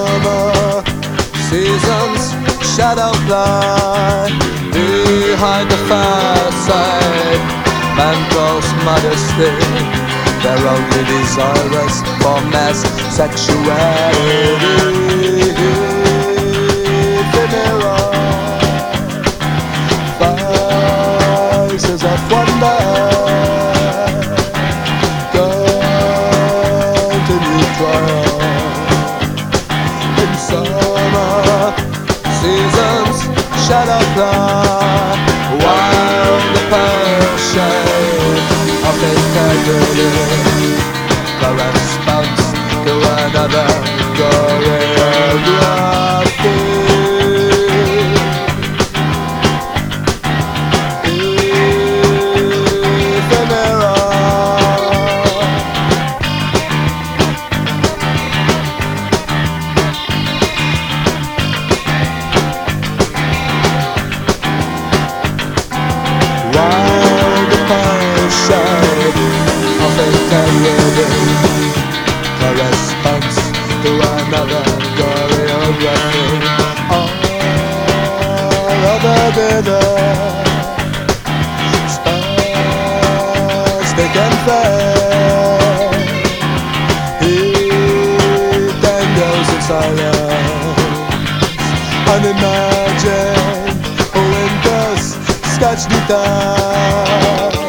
summer seasons shadow fly behind the facade. Man grows modesty, they're only desirous for mass sexuality. Ephemeral faces of wonder continue trial in summer seasons shadow fly while the passion of integrity corresponds to another choreography. Of integrity corresponds to another choreography. All other glitter spastic and fair. He tangles in silence, unimagined winters sketched it down.